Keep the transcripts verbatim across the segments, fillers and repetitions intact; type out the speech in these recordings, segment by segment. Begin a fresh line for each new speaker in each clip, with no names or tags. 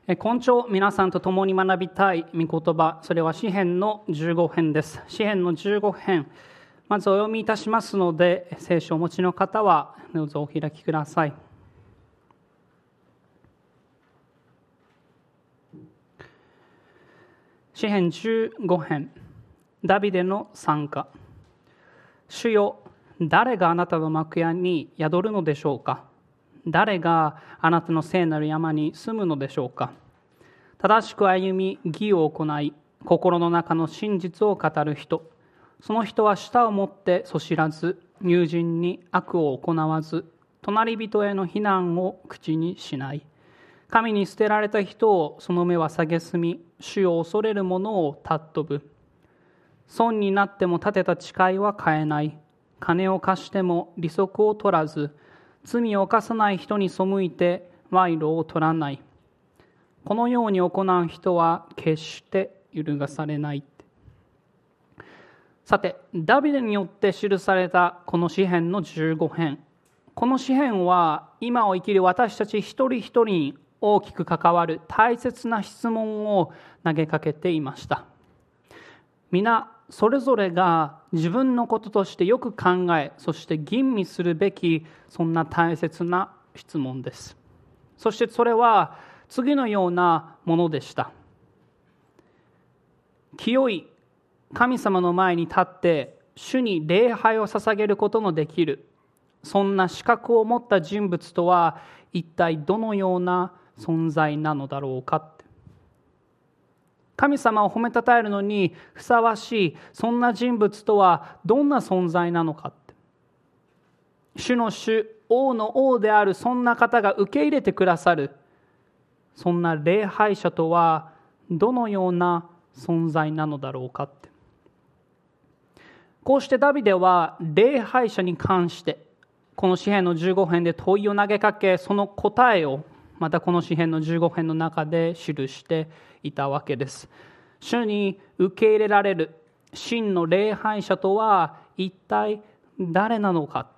今朝皆さんと共に学びたい御言葉、それは詩編のじゅうご編です。詩編のじゅうご編、まずお読みいたしますので、聖書をお持ちの方はどうぞお開きください。詩編じゅうご編、ダビデの賛歌。主よ、誰があなたの幕屋に宿るのでしょうか。誰があなたの聖なる山に住むのでしょうか。正しく歩み、義を行い、心の中の真実を語る人。その人は舌を持ってそしらず、友人に悪を行わず、隣人への非難を口にしない。神に捨てられた人をその目は蔑み、主を恐れる者を尊ぶ。損になっても立てた誓いは変えない。金を貸しても利息を取らず、罪を犯さない人に背いて賄賂を取らない。このように行う人は決して揺るがされない。さて、ダビデによって記されたこの詩編のじゅうご編。この詩編は今を生きる私たち一人一人に大きく関わる大切な質問を投げかけていました。皆それぞれが自分のこととしてよく考え、そして吟味するべきそんな大切な質問です。そしてそれは次のようなものでした。清い神様の前に立って主に礼拝を捧げることのできる、そんな資格を持った人物とは一体どのような存在なのだろうか。神様を褒めたたえるのにふさわしいそんな人物とはどんな存在なのかって、主の主、王の王であるそんな方が受け入れてくださるそんな礼拝者とはどのような存在なのだろうかって。こうしてダビデは礼拝者に関してこの詩編のじゅうご編で問いを投げかけ、その答えをまたこの詩編のじゅうご編の中で記していたわけです。主に受け入れられる真の礼拝者とは一体誰なのかって。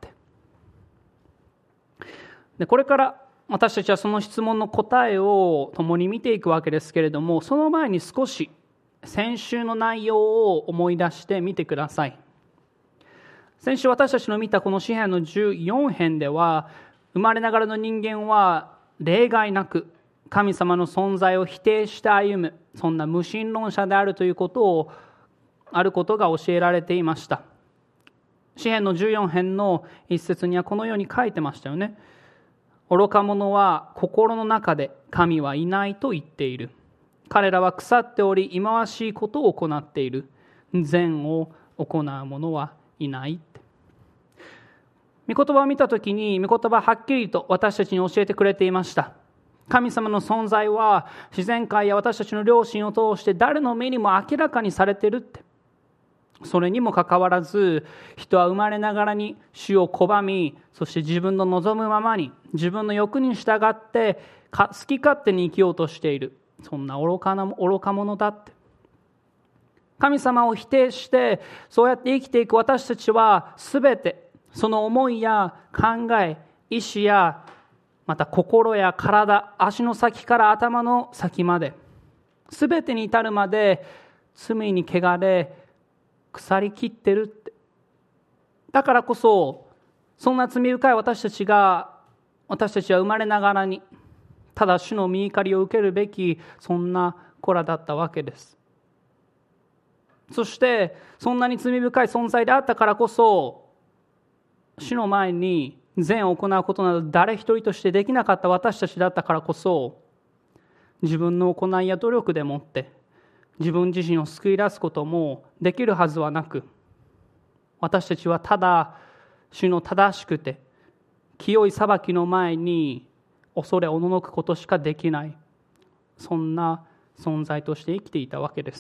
で、これから私たちはその質問の答えを共に見ていくわけですけれども、その前に少し先週の内容を思い出してみてください。先週私たちの見たこの詩編のじゅうよん編では、生まれながらの人間は例外なく神様の存在を否定して歩む、そんな無神論者であるということをあることが教えられていました。詩編のじゅうよん編の一節にはこのように書いてましたよね。愚か者は心の中で神はいないと言っている。彼らは腐っており忌まわしいことを行っている。善を行う者はいない。御言葉を見たときに、御言葉ははっきりと私たちに教えてくれていました。神様の存在は自然界や私たちの良心を通して誰の目にも明らかにされているって。それにもかかわらず、人は生まれながらに主を拒み、そして自分の望むままに、自分の欲に従って好き勝手に生きようとしている。そんな愚かな愚か者だって。神様を否定してそうやって生きていく私たちは、すべてその思いや考え、意志やまた心や体、足の先から頭の先まで、すべてに至るまで罪に汚れ腐りきってるって。だからこそそんな罪深い私たちが私たちは生まれながらにただ主の御怒りを受けるべきそんな子らだったわけです。そしてそんなに罪深い存在であったからこそ、主の前に善を行うことなど誰一人としてできなかった私たちだったからこそ、自分の行いや努力でもって自分自身を救い出すこともできるはずはなく、私たちはただ主の正しくて清い裁きの前に恐れおののくことしかできない、そんな存在として生きていたわけです。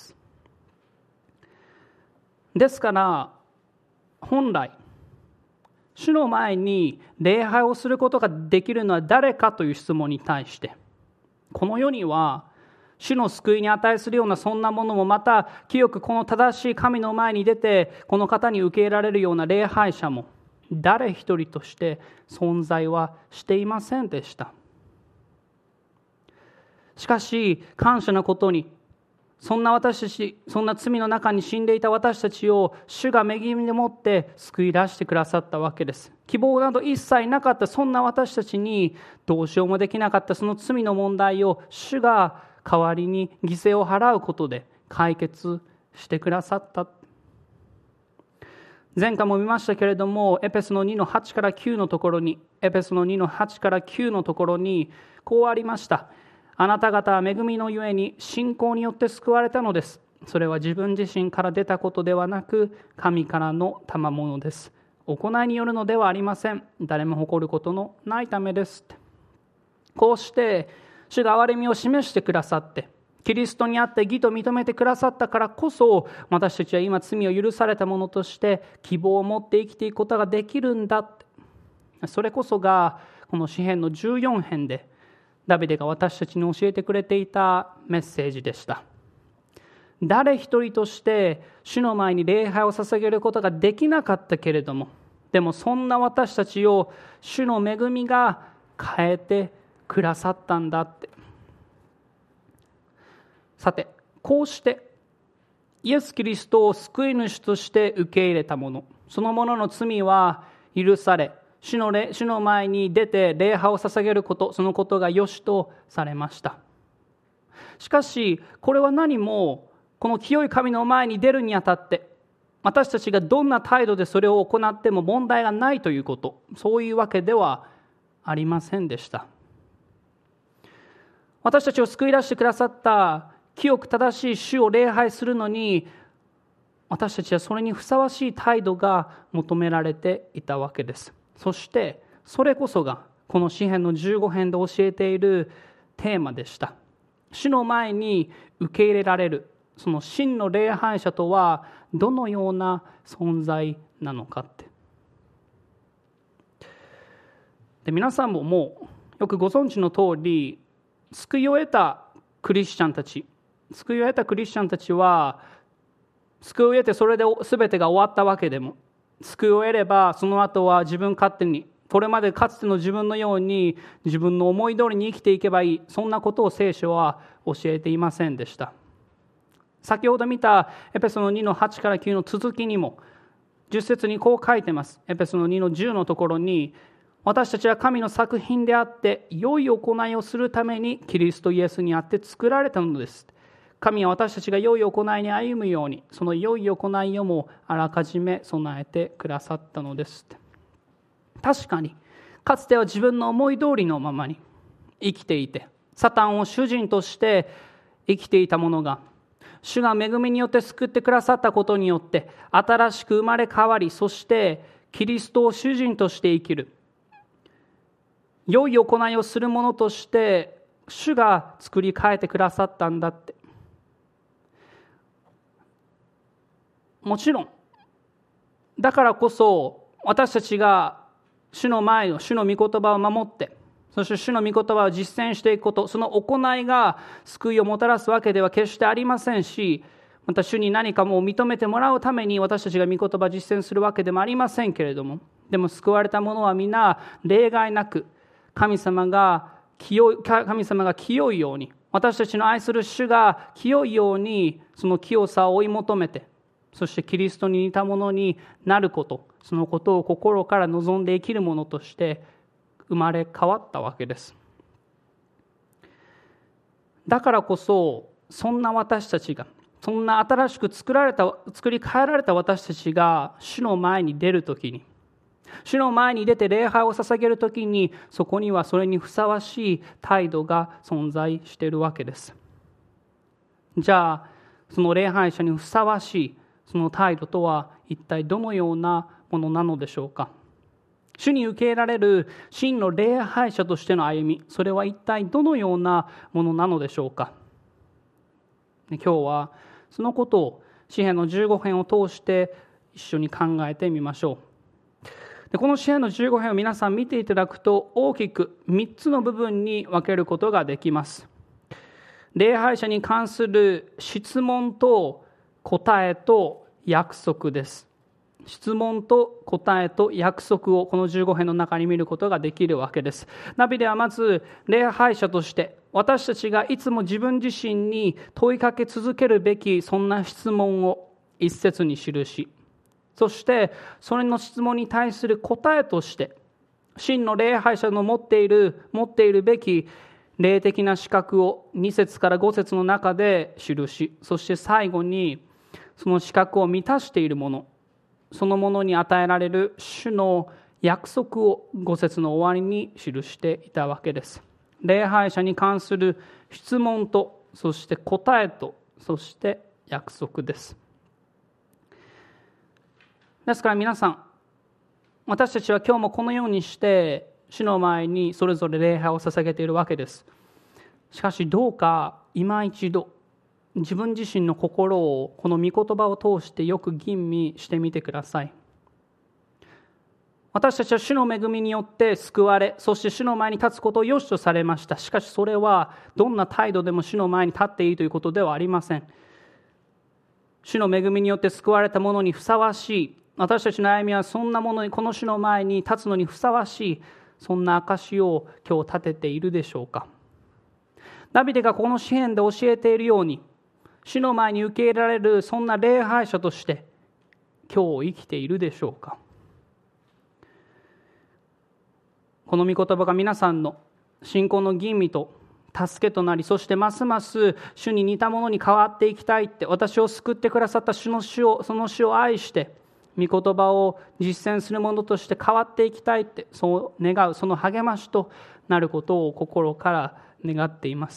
ですから本来主の前に礼拝をすることができるのは誰かという質問に対して、この世には主の救いに値するようなそんなものも、また清くこの正しい神の前に出てこの方に受け入れられるような礼拝者も誰一人として存在はしていませんでした。 しかし感謝なことに、そんな私たち、そんな罪の中に死んでいた私たちを主が恵みでもって救い出してくださったわけです。希望など一切なかったそんな私たちに、どうしようもできなかったその罪の問題を主が代わりに犠牲を払うことで解決してくださった。前回も見ましたけれども、エペソのにのはちからきゅうのところに、エペソのにのはちからきゅうのところにこうありました。あなた方は恵みのゆえに信仰によって救われたのです。それは自分自身から出たことではなく、神からの賜物です。行いによるのではありません。誰も誇ることのないためです。こうして主が憐れみを示してくださって、キリストにあって義と認めてくださったからこそ、私たちは今罪を許されたものとして希望を持って生きていくことができるんだ。それこそがこの詩編のじゅうよん編でダビデが私たちに教えてくれていたメッセージでした。誰一人として主の前に礼拝を捧げることができなかったけれども、でもそんな私たちを主の恵みが変えてくださったんだって。さて、こうしてイエス・キリストを救い主として受け入れた者、その者の罪は許され、主の礼、主の前に出て礼拝を捧げること、そのことが良しとされました。しかし、これは何もこの清い神の前に出るにあたって、私たちがどんな態度でそれを行っても問題がないということ、そういうわけではありませんでした。私たちを救い出してくださった清く正しい主を礼拝するのに、私たちはそれにふさわしい態度が求められていたわけです。そしてそれこそがこの詩編のじゅうご編で教えているテーマでした。主の前に受け入れられる、その真の礼拝者とはどのような存在なのかって。で、皆さんももうよくご存知の通り、救いを得たクリスチャンたち、救いを得たクリスチャンたちは、救いを得てそれで全てが終わったわけでも、救いを得ればその後は自分勝手に、これまでかつての自分のように自分の思い通りに生きていけばいい、そんなことを聖書は教えていませんでした。先ほど見たエペソのにのはちからきゅうの続きにもじゅっ節にこう書いてます。エペソのにのじゅうのところに、私たちは神の作品であって良い行いをするためにキリストイエスにあって作られたのです。神は私たちが良い行いに歩むように、その良い行いをもあらかじめ備えてくださったのです。確かにかつては自分の思い通りのままに生きていて、サタンを主人として生きていたものが、主が恵みによって救ってくださったことによって新しく生まれ変わり、そしてキリストを主人として生きる、良い行いをするものとして主が作り変えてくださったんだって。もちろんだからこそ私たちが主の前の主の御言葉を守って、そして主の御言葉を実践していくこと、その行いが救いをもたらすわけでは決してありませんし、また主に何かも認めてもらうために私たちが御言葉を実践するわけでもありませんけれども、でも救われた者は皆例外なく神様が清い、神様が清いように、私たちの愛する主が清いように、その清さを追い求めて、そしてキリストに似たものになること、そのことを心から望んで生きるものとして生まれ変わったわけです。だからこそ、そんな私たちが、そんな新しく作られた、作り変えられた私たちが主の前に出るときに、主の前に出て礼拝を捧げるときに、そこにはそれにふさわしい態度が存在しているわけです。じゃあ、その礼拝者にふさわしいその態度とは一体どのようなものなのでしょうか。主に受け入れられる真の礼拝者としての歩み、それは一体どのようなものなのでしょうか。今日はそのことを詩編のじゅうご編を通して一緒に考えてみましょう。でこの詩編のじゅうご編を皆さん見ていただくと、大きくみっつの部分に分けることができます。礼拝者に関する質問と答えと約束です。 質問と答えと約束をこのじゅうご編の中に見ることができるわけです。ダビデはまず礼拝者として私たちがいつも自分自身に問いかけ続けるべきそんな質問を一節に記し、そしてそれの質問に対する答えとして真の礼拝者の持っている持っているべき霊的な資格をに節からご節の中で記し、そして最後にその資格を満たしているもの、そのものに与えられる主の約束をご節の終わりに記していたわけです。礼拝者に関する質問と、そして答えと、そして約束です。ですから皆さん、私たちは今日もこのようにして主の前にそれぞれ礼拝を捧げているわけです。しかしどうか今一度自分自身の心をこの御言葉を通してよく吟味してみてください。私たちは主の恵みによって救われ、そして主の前に立つことを良しとされました。しかしそれはどんな態度でも主の前に立っていいということではありません。主の恵みによって救われたものにふさわしい、私たちの歩みはそんなものに、この主の前に立つのにふさわしい、そんな証を今日立てているでしょうか。ダビデがこの詩篇で教えているように、主の前に受け入れられるそんな礼拝者として今日生きているでしょうか。この御言葉が皆さんの信仰の吟味と助けとなり、そしてますます主に似たものに変わっていきたいって、私を救ってくださった主の主を、その主を愛して御言葉を実践するものとして変わっていきたいって、そう願う、その励ましとなることを心から願っています。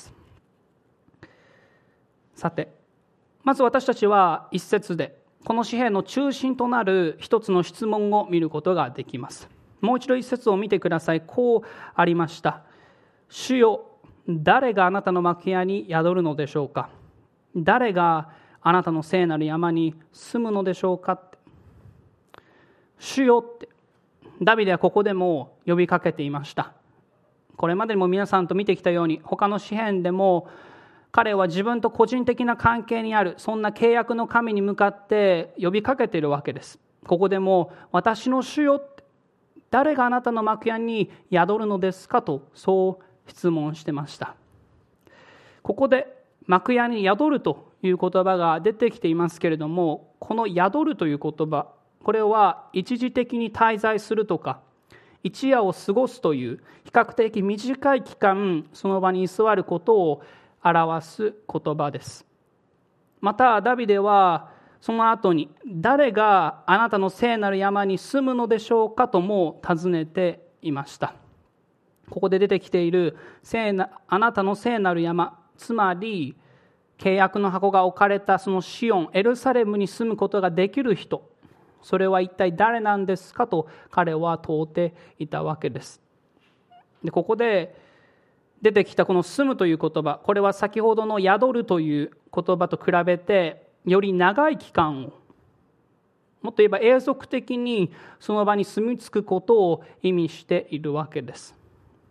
さて、まず私たちは一節でこの詩篇の中心となる一つの質問を見ることができます。もう一度一節を見てください。こうありました。主よ、誰があなたの幕屋に宿るのでしょうか。誰があなたの聖なる山に住むのでしょうかって。主よってダビデはここでも呼びかけていました。これまでにも皆さんと見てきたように、他の詩篇でも彼は自分と個人的な関係にあるそんな契約の神に向かって呼びかけているわけです。ここでも私の主よって、誰があなたの幕屋に宿るのですかとそう質問してました。ここで幕屋に宿るという言葉が出てきていますけれども、この宿るという言葉、これは一時的に滞在するとか一夜を過ごすという比較的短い期間その場に居座ることを表す言葉です。またダビデはその後に、誰があなたの聖なる山に住むのでしょうかとも尋ねていました。ここで出てきている聖なあなたの聖なる山、つまり契約の箱が置かれたそのシオン、エルサレムに住むことができる人、それは一体誰なんですかと彼は問うていたわけです。でここで出てきたこの住むという言葉、これは先ほどの宿るという言葉と比べてより長い期間を、もっと言えば永続的にその場に住み着くことを意味しているわけです。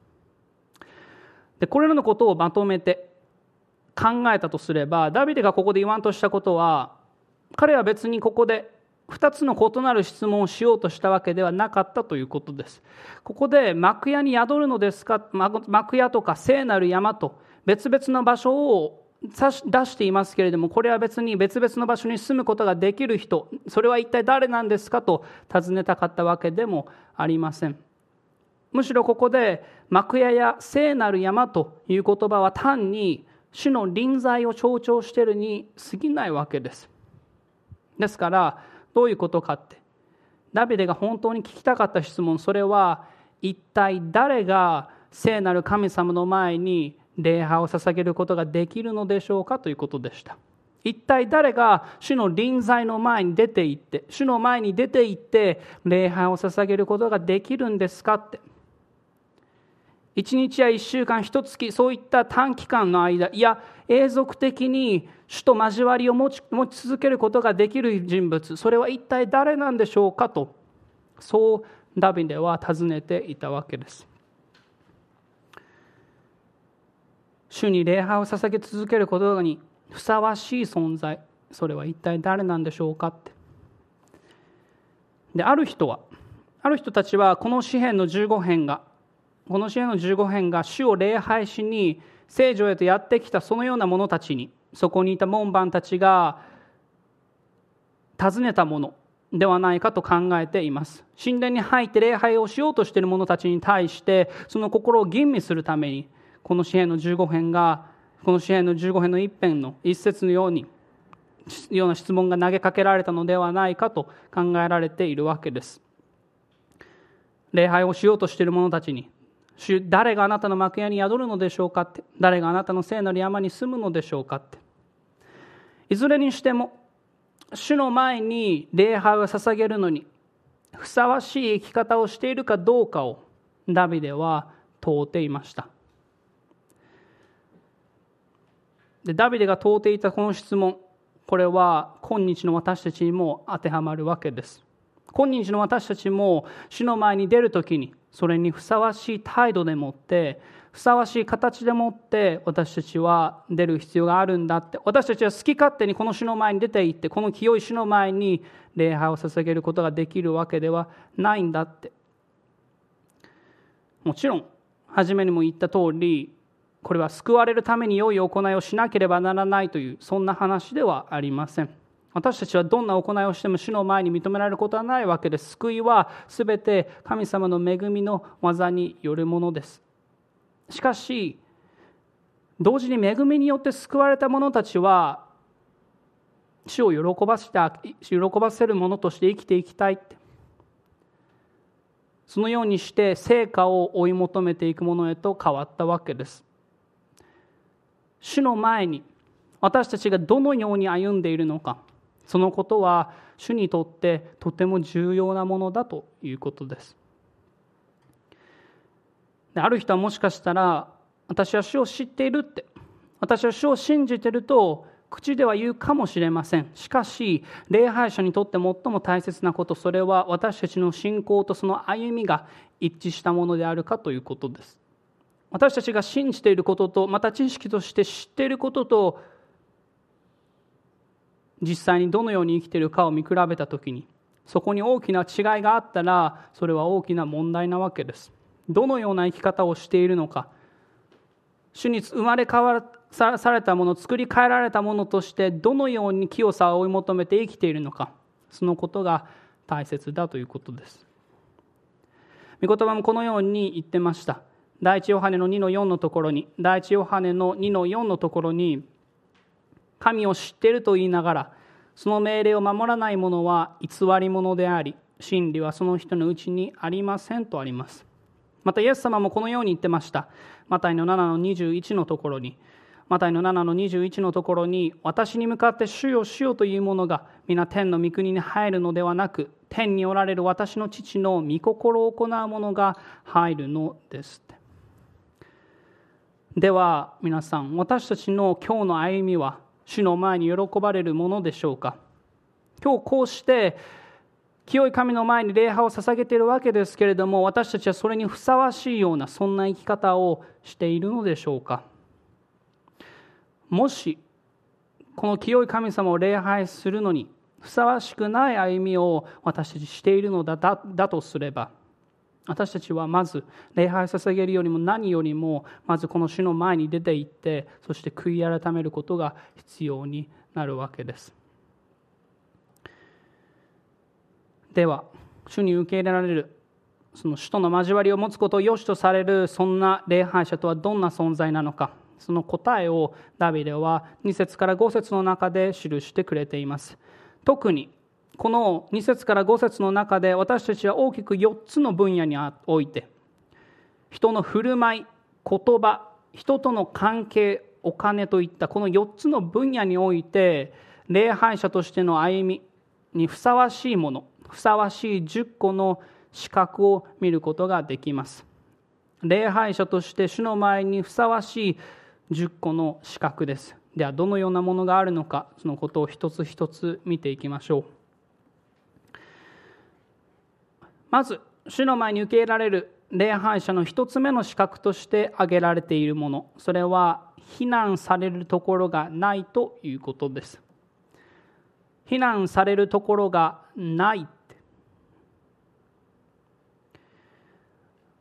でこれらのことをまとめて考えたとすれば、ダビデがここで言わんとしたことは、彼は別にここでふたつの異なる質問をしようとしたわけではなかったということです。ここで幕屋に宿るのですか、幕屋とか聖なる山と別々の場所を出していますけれども、これは別に別々の場所に住むことができる人、それは一体誰なんですかと尋ねたかったわけでもありません。むしろここで幕屋や聖なる山という言葉は単に主の臨在を象徴しているに過ぎないわけです。ですからどういうことかって、ダビデが本当に聞きたかった質問、それは一体誰が聖なる神様の前に礼拝を捧げることができるのでしょうかということでした。一体誰が主の臨在の前に出て行って主の前に出て行って礼拝を捧げることができるんですかって。一日や一週間、一月、そういった短期間の間、いや永続的に主と交わりを持ち、持ち続けることができる人物、それは一体誰なんでしょうかと、そうダビデは尋ねていたわけです。主に礼拝を捧げ続けることにふさわしい存在、それは一体誰なんでしょうかって。 で、ある人は、ある人たちはこの詩編のじゅうご編が、この詩編のじゅうご編が主を礼拝しに聖女へとやってきたそのような者たちに、そこにいた門番たちが尋ねたものではないかと考えています。神殿に入って礼拝をしようとしている者たちに対して、その心を吟味するために、この詩編のじゅうご編が、この詩編のじゅうご編の一編の一節のように、ような質問が投げかけられたのではないかと考えられているわけです。礼拝をしようとしている者たちに、主、誰があなたの幕屋に宿るのでしょうかって、誰があなたの聖なる山に住むのでしょうかって。いずれにしても、主の前に礼拝を捧げるのにふさわしい生き方をしているかどうかをダビデは問うていました。で、ダビデが問うていたこの質問、これは今日の私たちにも当てはまるわけです。今日の私たちも主の前に出るときに、それにふさわしい態度でもって、ふさわしい形でもって私たちは出る必要があるんだって。私たちは好き勝手にこの主の前に出て行って、この清い主の前に礼拝を捧げることができるわけではないんだって。もちろん初めにも言った通り、これは救われるために良い行いをしなければならないという、そんな話ではありません。私たちはどんな行いをしても主の前に認められることはないわけです。救いはすべて神様の恵みの技によるものです。しかし、同時に恵みによって救われた者たちは、主を喜ばせた、喜ばせる者として生きていきたいって。そのようにして成果を追い求めていくものへと変わったわけです。主の前に私たちがどのように歩んでいるのか、そのことは主にとってとても重要なものだということです。で、ある人はもしかしたら、私は主を知っているって、私は主を信じていると口では言うかもしれません。しかし礼拝者にとって最も大切なこと、それは私たちの信仰とその歩みが一致したものであるかということです。私たちが信じていることと、また知識として知っていることと、実際にどのように生きているかを見比べたときに、そこに大きな違いがあったら、それは大きな問題なわけです。どのような生き方をしているのか、主に生まれ変わらされたもの、作り変えられたものとしてどのように清さを追い求めて生きているのか、そのことが大切だということです。御言葉もこのように言ってました。第一ヨハネのにのよんのところに、第一ヨハネのにのよんのところに、神を知っていると言いながら、その命令を守らない者は偽り者であり、真理はその人のうちにありませんとあります。またイエス様もこのように言ってました。マタイのななのにじゅういちのところに、マタイのななのにじゅういちのところに、私に向かって主よ主よという者が皆天の御国に入るのではなく、天におられる私の父の御心を行う者が入るのですって。では皆さん、私たちの今日の歩みは主の前に喜ばれるものでしょうか。今日こうして清い神の前に礼拝を捧げているわけですけれども、私たちはそれにふさわしいようなそんな生き方をしているのでしょうか。もしこの清い神様を礼拝するのにふさわしくない歩みを私たちしているのだ、だ、だとすれば、私たちはまず礼拝を捧げるよりも何よりもまずこの主の前に出て行って、そして悔い改めることが必要になるわけです。では主に受け入れられる、その主との交わりを持つことを良しとされるそんな礼拝者とはどんな存在なのか、その答えをダビデはに節からご節の中で記してくれています。特にこのに節からご節の中で私たちは大きくよっつの分野において、人の振る舞い、言葉、人との関係、お金といったこのよっつの分野において礼拝者としての歩みにふさわしいもの、ふさわしいじゅっこの資格を見ることができます。礼拝者として主の前にふさわしいじゅっこの資格です。ではどのようなものがあるのか、そのことを一つ一つ見ていきましょう。まず主の前に受け入れられる礼拝者の一つ目の資格として挙げられているもの、それは非難されるところがないということです。非難されるところがない。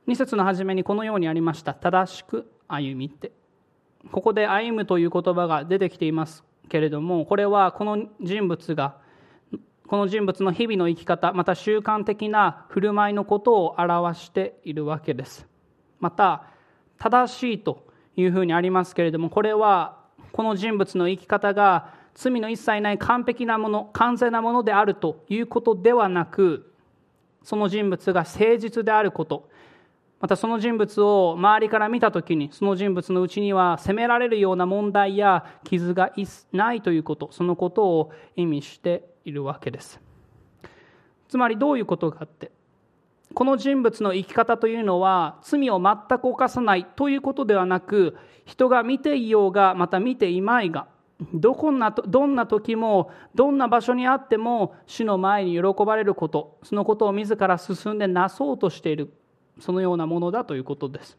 に節の初めにこのようにありました。正しく歩みって。ここで歩むという言葉が出てきていますけれども、これはこの人物が、この人物の日々の生き方、また習慣的な振る舞いのことを表しているわけです。また、正しいというふうにありますけれども、これはこの人物の生き方が罪の一切ない完璧なもの、完全なものであるということではなく、その人物が誠実であること、またその人物を周りから見たときに、その人物のうちには責められるような問題や傷がないということ、そのことを意味しているわけです。つまりどういうことかって、この人物の生き方というのは罪を全く犯さないということではなく、人が見ていようがまた見ていまいが、どこなどんな時もどんな場所にあっても主の前に喜ばれること、そのことを自ら進んでなそうとしている、そのようなものだということです。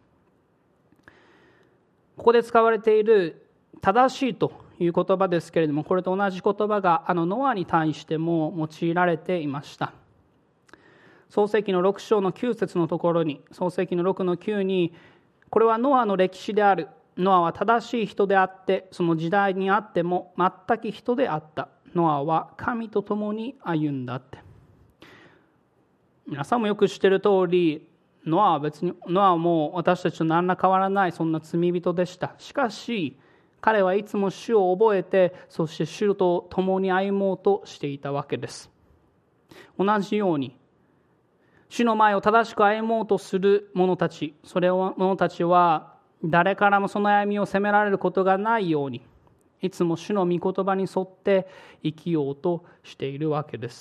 ここで使われている正しいという言葉ですけれども、これと同じ言葉があのノアに対しても用いられていました。創世記のろく章のきゅう節のところに、創世記のろくのきゅうに、これはノアの歴史である。ノアは正しい人であって、その時代にあっても全く人であった。ノアは神と共に歩んだって。皆さんもよく知っている通り、ノアは別に、ノアはもう私たちと何ら変わらないそんな罪人でした。しかし、彼はいつも主を覚えて、そして主と共に歩もうとしていたわけです。同じように、主の前を正しく歩もうとする者たち、それを者たちは誰からもその歩みを責められることがないように、いつも主の御言葉に沿って生きようとしているわけです。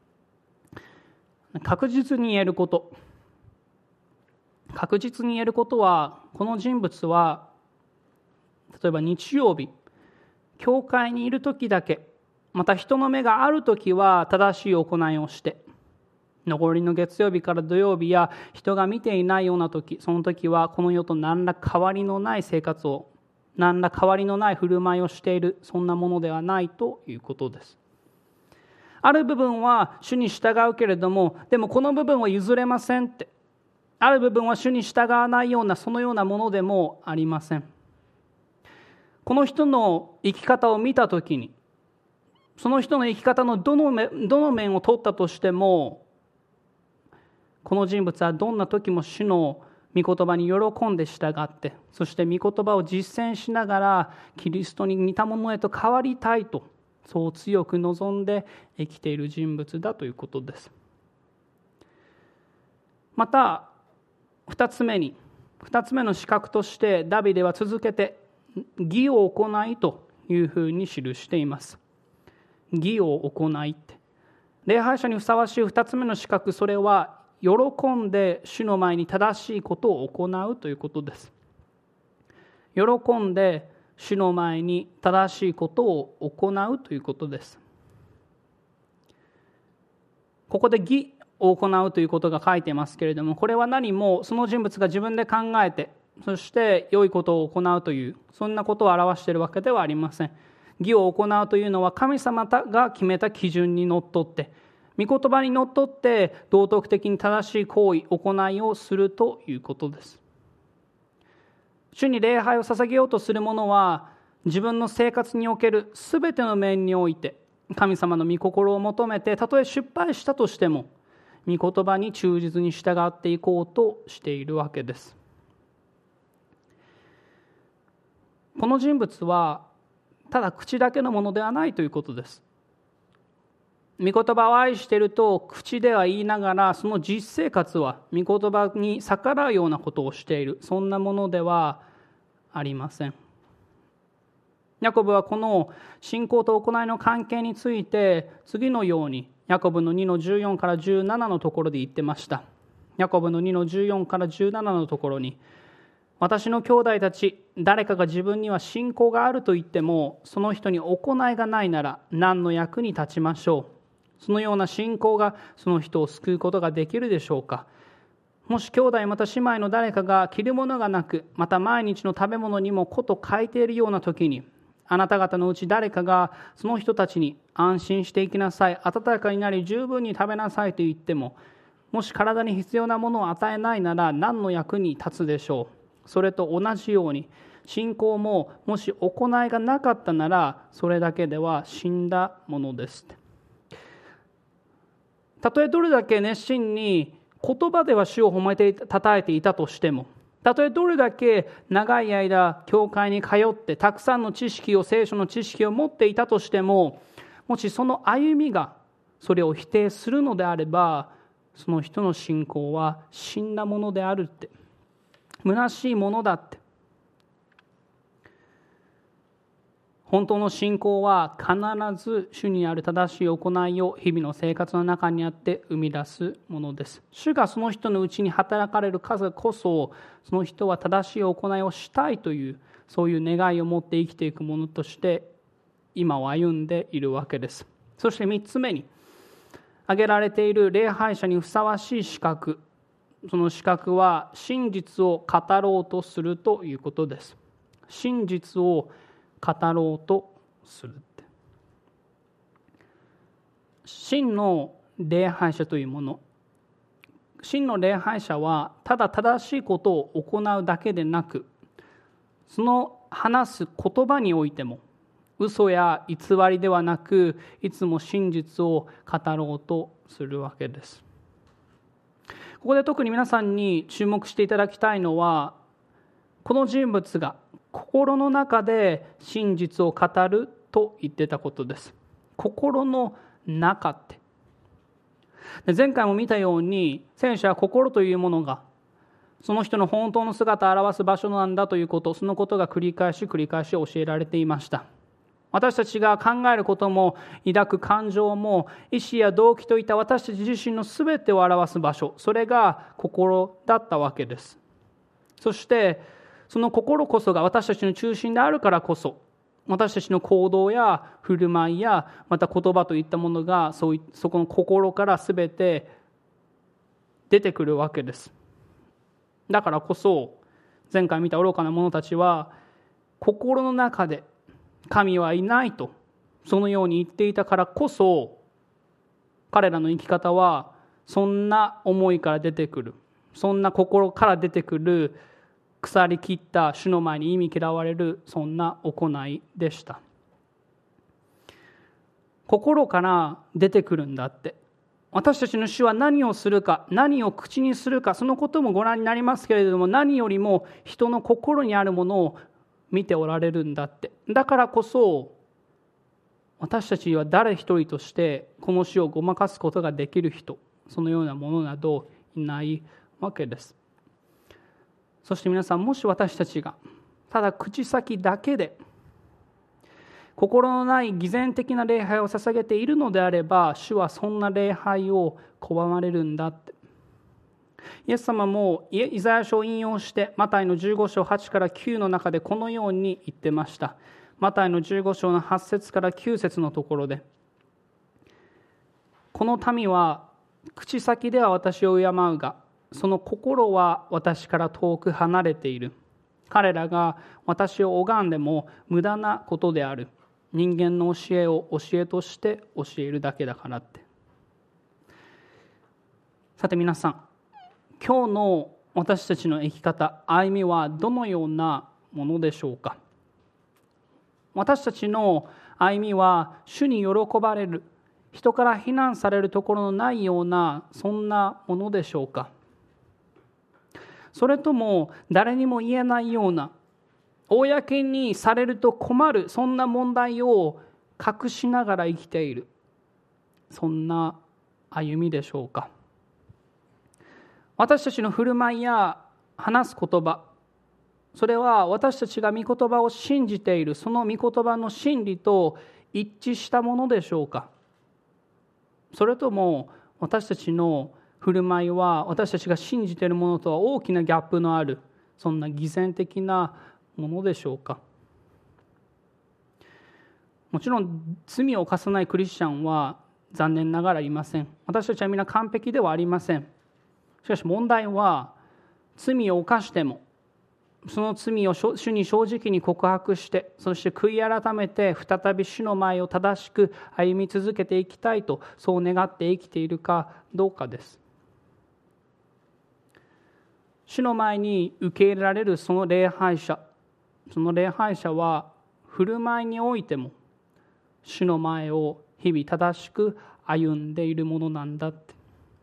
確実に言えること、確実に言えることは、この人物は例えば日曜日、教会にいる時だけ、また人の目がある時は正しい行いをして、残りの月曜日から土曜日や人が見ていないような時、その時はこの世と何ら変わりのない生活を、何ら変わりのない振る舞いをしている、そんなものではないということです。ある部分は主に従うけれども、でもこの部分は譲れませんって、ある部分は主に従わないようなそのようなものでもありません。この人の生き方を見たときに、その人の生き方のどの面、どの面を取ったとしても、この人物はどんな時も主の御言葉に喜んで従って、そして御言葉を実践しながらキリストに似たものへと変わりたいと、そう強く望んで生きている人物だということです。また二つ目に、二つ目の資格としてダビデは続けて義を行いというふうに記しています。義を行いって、礼拝者にふさわしい二つ目の資格、それは喜んで主の前に正しいことを行うということです。喜んで主の前に正しいことを行うということです。ここで義を行うということが書いていますけれども、これは何もその人物が自分で考えて、そして良いことを行うという、そんなことを表しているわけではありません。義を行うというのは神様が決めた基準にのっとって、御言葉にのっとって道徳的に正しい行為、行いをするということです。主に礼拝を捧げようとする者は、自分の生活におけるすべての面において神様の御心を求めて、たとえ失敗したとしても御言葉に忠実に従っていこうとしているわけです。この人物はただ口だけのものではないということです。御言葉を愛していると口では言いながら、その実生活は御言葉に逆らうようなことをしている、そんなものではありません。ヤコブはこの信仰と行いの関係について次のようにヤコブのにのじゅうよんからじゅうななのところで言ってました。ヤコブのにのじゅうよんからじゅうななのところに、私の兄弟たち、誰かが自分には信仰があると言っても、その人に行いがないなら何の役に立ちましょう。そのような信仰がその人を救うことができるでしょうか。もし兄弟また姉妹の誰かが着るものがなく、また毎日の食べ物にもこと欠いているような時に、あなた方のうち誰かがその人たちに安心していきなさい、温かになり十分に食べなさいと言っても、 もし体に必要なものを与えないなら何の役に立つでしょう。それと同じように、信仰ももし行いがなかったならそれだけでは死んだものです。たとえどれだけ熱心に言葉では主を褒めてたたえていたとしても、たとえどれだけ長い間教会に通ってたくさんの知識を聖書の知識を持っていたとしても、もしその歩みがそれを否定するのであれば、その人の信仰は死んだものであるって、虚しいものだって。本当の信仰は必ず主にある正しい行いを日々の生活の中にあって生み出すものです。主がその人のうちに働かれる数こそ、その人は正しい行いをしたいという、そういう願いを持って生きていくものとして今を歩んでいるわけです。そして三つ目に挙げられている礼拝者にふさわしい資格、その資格は真実を語ろうとするということです。真実を語ろうとするって、真の礼拝者というもの、真の礼拝者はただ正しいことを行うだけでなく、その話す言葉においても嘘や偽りではなく、いつも真実を語ろうとするわけです。ここで特に皆さんに注目していただきたいのは、この人物が心の中で真実を語ると言ってたことです。心の中って。前回も見たように、聖書は心というものがその人の本当の姿を表す場所なんだということ、そのことが繰り返し繰り返し教えられていました。私たちが考えることも抱く感情も意思や動機といった私たち自身のすべてを表す場所、それが心だったわけです。そしてその心こそが私たちの中心であるからこそ、私たちの行動や振る舞いやまた言葉といったものがそういそこの心からすべて出てくるわけです。だからこそ前回見た愚かな者たちは心の中で神はいないとそのように言っていたからこそ、彼らの生き方はそんな思いから出てくる、そんな心から出てくる腐り切った主の前に忌み嫌われる、そんな行いでした。心から出てくるんだって。私たちの主は何をするか、何を口にするか、そのこともご覧になりますけれども、何よりも人の心にあるものを見ておられるんだって。だからこそ私たちは誰一人としてこの主をごまかすことができる人、そのようなものなどいないわけです。そして皆さん、もし私たちがただ口先だけで心のない偽善的な礼拝を捧げているのであれば、主はそんな礼拝を拒まれるんだって。イエス様もイザヤ書を引用してマタイのじゅうご章はちからきゅうの中でこのように言ってました。マタイのじゅうご章のはち節からきゅう節のところで、この民は口先では私を敬うがその心は私から遠く離れている。彼らが私を拝んでも無駄なことである。人間の教えを教えとして教えるだけだからって。さて皆さん、今日の私たちの生き方、歩みはどのようなものでしょうか。私たちの歩みは主に喜ばれる、人から非難されるところのないような、そんなものでしょうか。それとも誰にも言えないような、公にされると困る、そんな問題を隠しながら生きている、そんな歩みでしょうか。私たちの振る舞いや話す言葉、それは私たちが御言葉を信じているその御言葉の真理と一致したものでしょうか。それとも私たちの振る舞いは私たちが信じているものとは大きなギャップのある、そんな偽善的なものでしょうか。もちろん罪を犯さないクリスチャンは残念ながらいません。私たちは皆完璧ではありません。しかし問題は、罪を犯してもその罪を主に正直に告白して、そして悔い改めて再び主の前を正しく歩み続けていきたいと、そう願って生きているかどうかです。 主の前に受け入れられるその礼拝者、その礼拝者は振る舞いにおいても主の前を日々正しく歩んでいるものなんだって。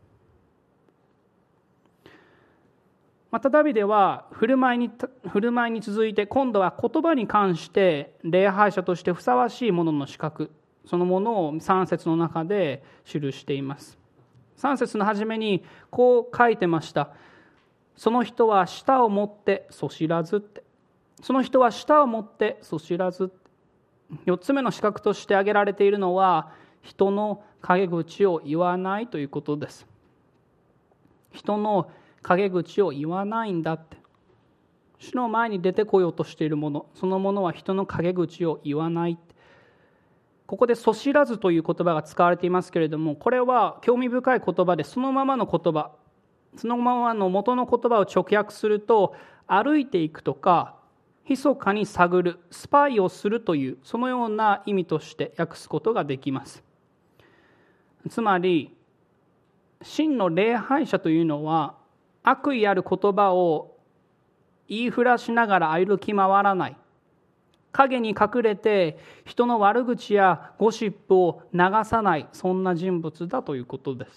またダビデは振る舞いに、振る舞いに続いて今度は言葉に関して礼拝者としてふさわしいものの資格、そのものをさん節の中で記しています。さん節の初めにこう書いてました。その人は舌を持ってそしらずって。その人は舌を持ってそしらずって。よっつめの資格として挙げられているのは人の陰口を言わないということです。人の陰口を言わないんだって。主の前に出てこようとしているもの、そのものは人の陰口を言わない。ここでそしらずという言葉が使われていますけれども、これは興味深い言葉で、そのままの言葉、そのままの元の言葉を直訳すると、歩いていくとか密かに探る、スパイをするという、そのような意味として訳すことができます。つまり真の礼拝者というのは、悪意ある言葉を言いふらしながら歩き回らない、影に隠れて人の悪口やゴシップを流さない、そんな人物だということです。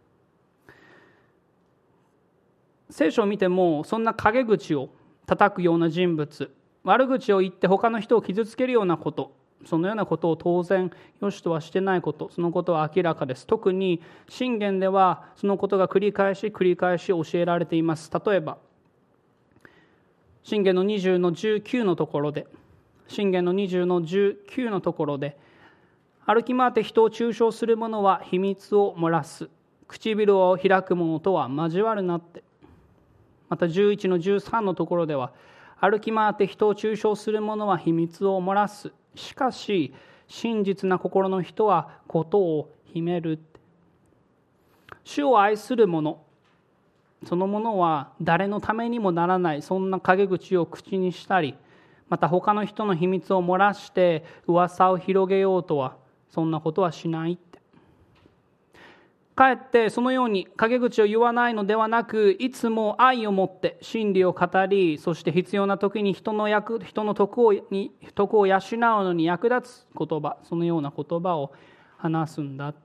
聖書を見てもそんな陰口を叩くような人物、悪口を言って他の人を傷つけるようなこと、そのようなことを当然良しとはしてないこと、そのことは明らかです。特に箴言ではそのことが繰り返し繰り返し教えられています。例えば箴言のにじゅうのじゅうきゅうのところで、箴言のにじゅうのじゅうきゅうのところで、歩き回って人を中傷する者は秘密を漏らす、唇を開く者とは交わるなって。またじゅういちのじゅうさんのところでは、歩き回って人を中傷する者は秘密を漏らす、しかし真実な心の人はことを秘める。主を愛する者、その者は誰のためにもならない、そんな陰口を口にしたり、また他の人の秘密を漏らして噂を広げようとは、そんなことはしないって。かえってそのように陰口を言わないのではなく、いつも愛を持って真理を語り、そして必要な時に人の役人の徳をに徳を養うのに役立つ言葉、そのような言葉を話すんだって。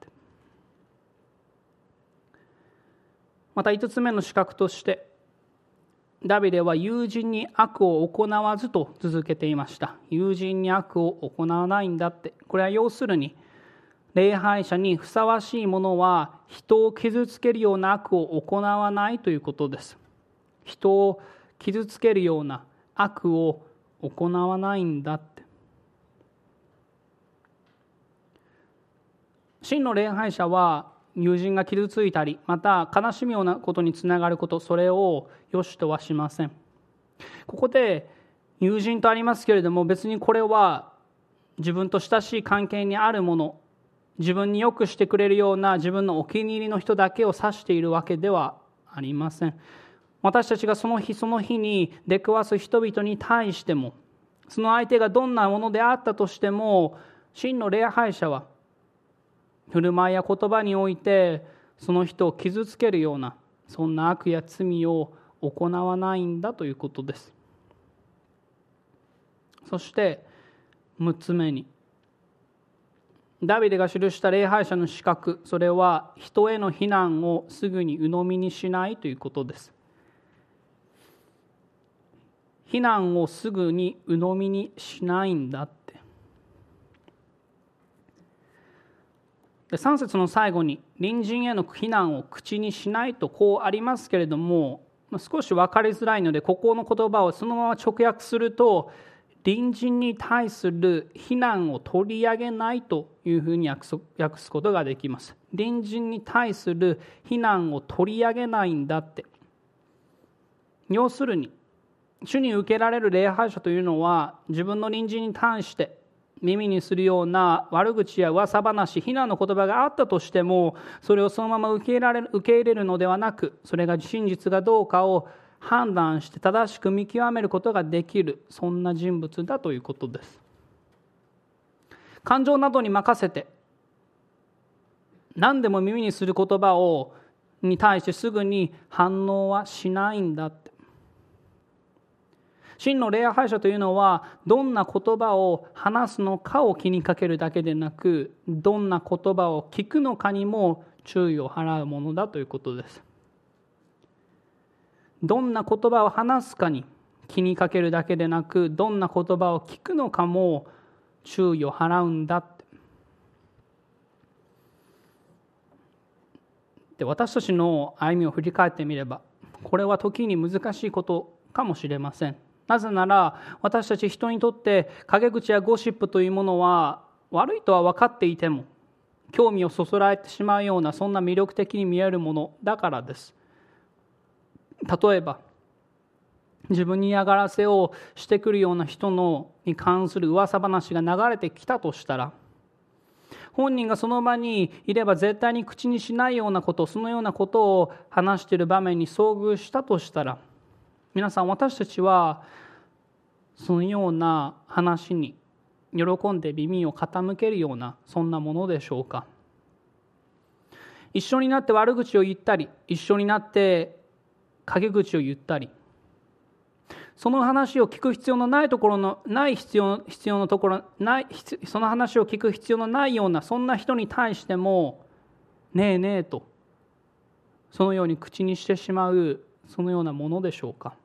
またいつつめの資格として、ダビデは友人に悪を行わずと続けていました。友人に悪を行わないんだって。これは要するに、礼拝者にふさわしいものは人を傷つけるような悪を行わないということです。人を傷つけるような悪を行わないんだって。真の礼拝者は友人が傷ついたり、また悲しむようなことにつながること、それを良しとはしません。ここで友人とありますけれども、別にこれは自分と親しい関係にあるもの、自分によくしてくれるような自分のお気に入りの人だけを指しているわけではありません。私たちがその日その日に出くわす人々に対しても、その相手がどんなものであったとしても、真の礼拝者は振る舞いや言葉においてその人を傷つけるような、そんな悪や罪を行わないんだということです。そしてむっつめに、ダビデが記した礼拝者の資格、それは人への非難をすぐに鵜呑みにしないということです。非難をすぐに鵜呑みにしないんだって。でさん節の最後に隣人への非難を口にしないとこうありますけれども、少し分かりづらいのでここの言葉をそのまま直訳すると、隣人に対する非難を取り上げないというふうに訳すことができます。隣人に対する非難を取り上げないんだって。要するに、主に受けられる礼拝者というのは、自分の隣人に対して耳にするような悪口や噂話、非難の言葉があったとしても、それをそのまま受け入れられる、受け入れるのではなく、それが真実かどうかを判断して正しく見極めることができる、そんな人物だということです。感情などに任せて何でも耳にする言葉をに対してすぐに反応はしないんだって。真の礼拝者というのは、どんな言葉を話すのかを気にかけるだけでなく、どんな言葉を聞くのかにも注意を払うものだということです。どんな言葉を話すかに気にかけるだけでなく、どんな言葉を聞くのかも注意を払うんだって。で、私たちの歩みを振り返ってみれば、これは時に難しいことかもしれません。なぜなら、私たち人にとって陰口やゴシップというものは悪いとは分かっていても興味をそそられてしまうような、そんな魅力的に見えるものだからです。例えば、自分に嫌がらせをしてくるような人のに関する噂話が流れてきたとしたら、本人がその場にいれば絶対に口にしないようなこと、そのようなことを話している場面に遭遇したとしたら、皆さん、私たちはそのような話に喜んで耳を傾けるような、そんなものでしょうか。一緒になって悪口を言ったり、一緒になって陰口を言ったり、その話を聞く必要のないところのない必要必要のところないその話を聞く必要のないような、そんな人に対してもねえねえとそのように口にしてしまう、そのようなものでしょうか。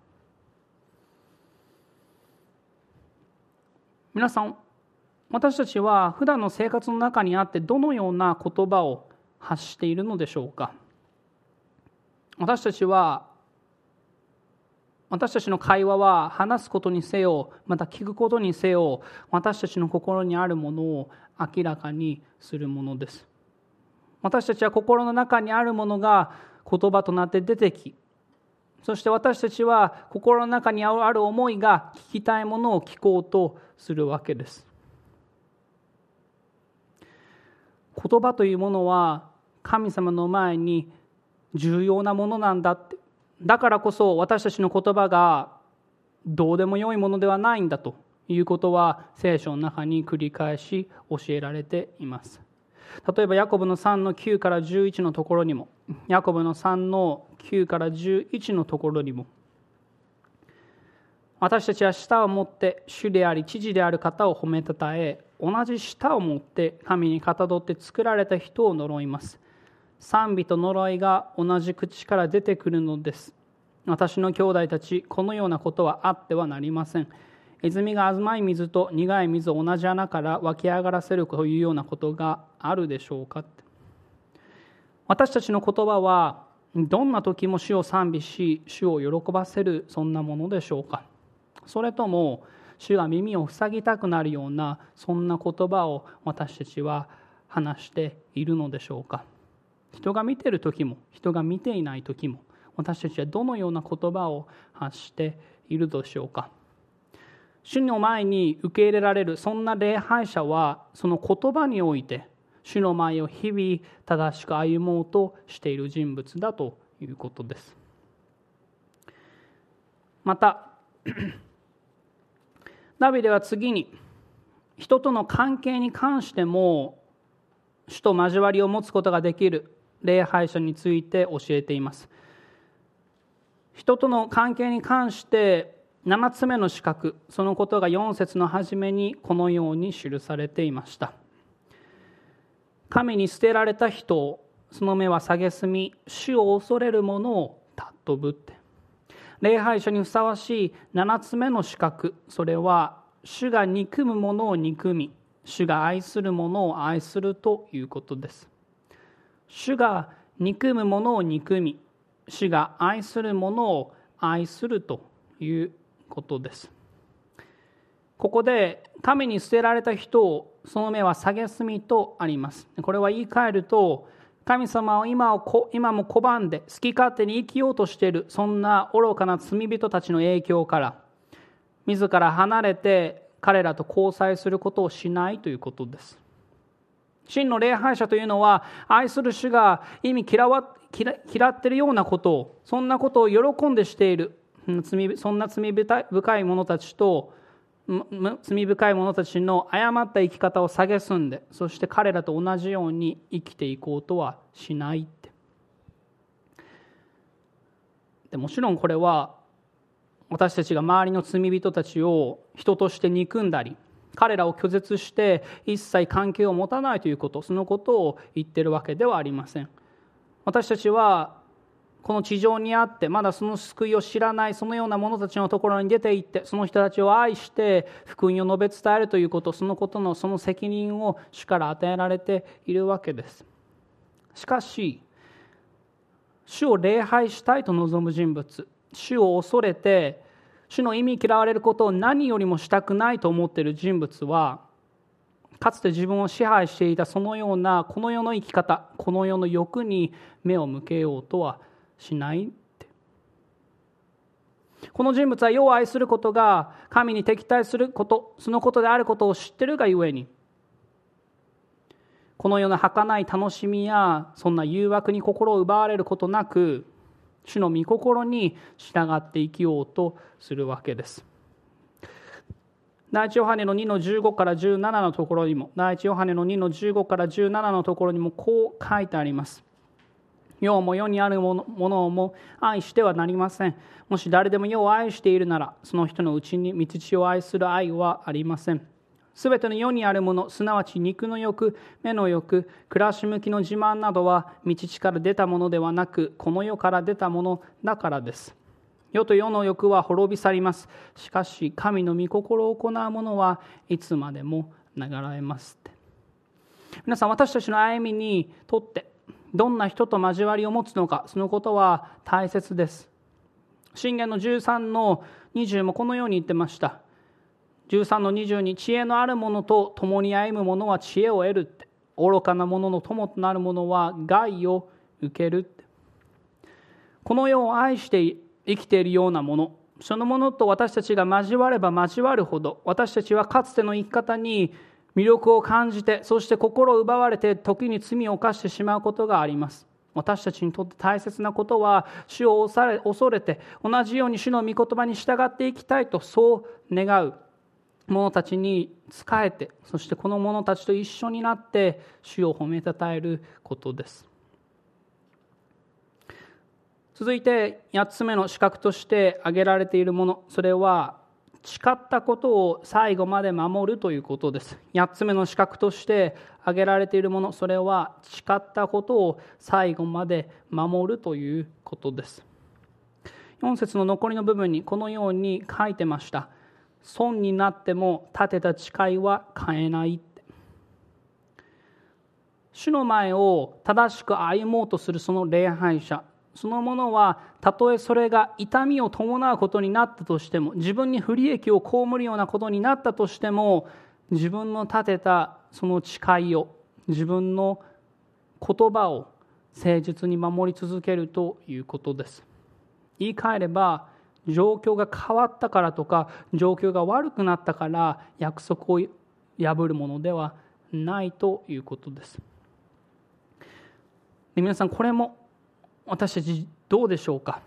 皆さん、私たちは普段の生活の中にあってどのような言葉を発しているのでしょうか。私たちは私たちの会話は話すことにせよ、また聞くことにせよ、私たちの心にあるものを明らかにするものです。私たちは心の中にあるものが言葉となって出てき、そして私たちは心の中にある思いが聞きたいものを聞こうとするわけです。言葉というものは神様の前に重要なものなんだって。だからこそ私たちの言葉がどうでもよいものではないんだということは聖書の中に繰り返し教えられています。例えばヤコブのさんのきゅうからじゅういちのところにも、ヤコブのさんのきゅうからじゅういちのところにも、私たちは舌を持って主であり父である方を褒めたたえ、同じ舌を持って神にかたどって作られた人を呪います。賛美と呪いが同じ口から出てくるのです。私の兄弟たち、このようなことはあってはなりません。泉が甘い水と苦い水を同じ穴から湧き上がらせるというようなことがあるでしょうか。私たちの言葉はどんな時も主を賛美し、主を喜ばせる、そんなものでしょうか。それとも主が耳を塞ぎたくなるような、そんな言葉を私たちは話しているのでしょうか。人が見ている時も人が見ていない時も、私たちはどのような言葉を発しているでしょうか。主の前に受け入れられる、そんな礼拝者はその言葉において主の前を日々正しく歩もうとしている人物だということです。またダビデは次に、人との関係に関しても主と交わりを持つことができる礼拝者について教えています。人との関係に関してななつめの資格、そのことがよん節の初めにこのように記されていました。神に捨てられた人を、その目は蔑み、主を恐れる者を尊ぶって。礼拝者にふさわしいななつめの資格、それは主が憎む者を憎み、主が愛する者を愛するということです。主が憎む者を憎み、主が愛する者を愛するということです。ここで神に捨てられた人を、その目は蔑みとあります。これは言い換えると、神様を今を今も拒んで好き勝手に生きようとしている、そんな愚かな罪人たちの影響から自ら離れて彼らと交際することをしないということです。真の礼拝者というのは、愛する主が意味嫌わ嫌っているようなことを、そんなことを喜んでしている、そんな罪深い者たちと罪深い者たちの誤った生き方を蔑んで、そして彼らと同じように生きていこうとはしないって。 でもちろんこれは私たちが周りの罪人たちを人として憎んだり、彼らを拒絶して一切関係を持たないということ、そのことを言っているわけではありません。私たちはこの地上にあってまだその救いを知らないそのような者たちのところに出て行って、その人たちを愛して福音を述べ伝えるということ、そのことのその責任を主から与えられているわけです。しかし主を礼拝したいと望む人物、主を恐れて主の意味嫌われることを何よりもしたくないと思っている人物は、かつて自分を支配していたそのようなこの世の生き方、この世の欲に目を向けようとはしないって。この人物は世を愛することが神に敵対すること、そのことであることを知っているがゆえに、この世の儚い楽しみやそんな誘惑に心を奪われることなく、主の御心に従って生きようとするわけです。第一ヨハネのにのじゅうごからじゅうななのところにも、第一ヨハネのにのじゅうごからじゅうななのところにもこう書いてあります。世も世にあるものものをも愛してはなりません。もし誰でも世を愛しているなら、その人のうちに御父を愛する愛はありません。すべての世にあるもの、すなわち肉の欲、目の欲、暮らし向きの自慢などは御父から出たものではなく、この世から出たものだからです。世と世の欲は滅び去ります。しかし神の御心を行う者はいつまでも流れますって。皆さん、私たちの歩みにとってどんな人と交わりを持つのか、そのことは大切です。箴言のじゅうさんのにじゅうもこのように言ってました。じゅうさんのにじゅうに、知恵のある者と共に歩む者は知恵を得るって、愚かな者の友となる者は害を受けるって。この世を愛して生きているようなもの、そのものと私たちが交われば交わるほど、私たちはかつての生き方に魅力を感じて、そして心を奪われて時に罪を犯してしまうことがあります。私たちにとって大切なことは、主を恐れて同じように主の御言葉に従っていきたいとそう願う者たちに仕えて、そしてこの者たちと一緒になって主を褒めたたえることです。続いてやっつめの資格として挙げられているもの、それは誓ったことを最後まで守るということです。やっつめの資格として挙げられているもの、それは誓ったことを最後まで守るということです。よん節の残りの部分にこのように書いてました。損になっても立てた誓いは変えないって。主の前を正しく歩もうとするその礼拝者、そのものはたとえそれが痛みを伴うことになったとしても、自分に不利益を被るようなことになったとしても、自分の立てたその誓いを、自分の言葉を誠実に守り続けるということです。言い換えれば、状況が変わったからとか、状況が悪くなったから約束を破るものではないということです。で、皆さん、これも私たちどうでしょうか。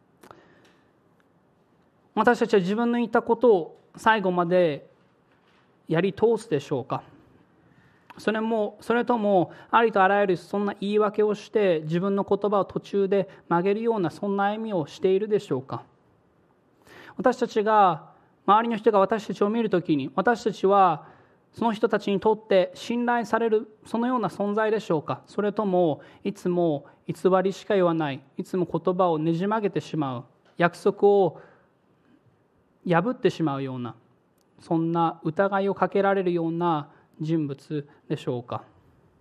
私たちは自分の言ったことを最後までやり通すでしょうか。それもそれともありとあらゆるそんな言い訳をして自分の言葉を途中で曲げるようなそんな歩みをしているでしょうか。私たちが周りの人が私たちを見るときに、私たちはその人たちにとって信頼されるそのような存在でしょうか。それともいつも偽りしか言わない、いつも言葉をねじ曲げてしまう、約束を破ってしまうような、そんな疑いをかけられるような人物でしょうか。